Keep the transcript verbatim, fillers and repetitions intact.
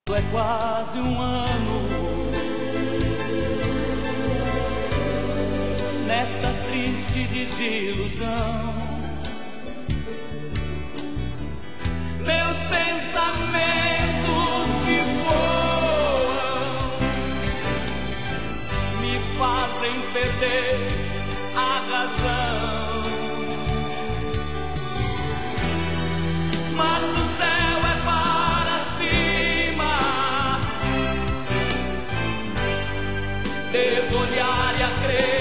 É quase um ano nesta triste desilusão. Meus pensamentos que voam me fazem perder a razão. Mas o céu é para cima, devo olhar e acreditar.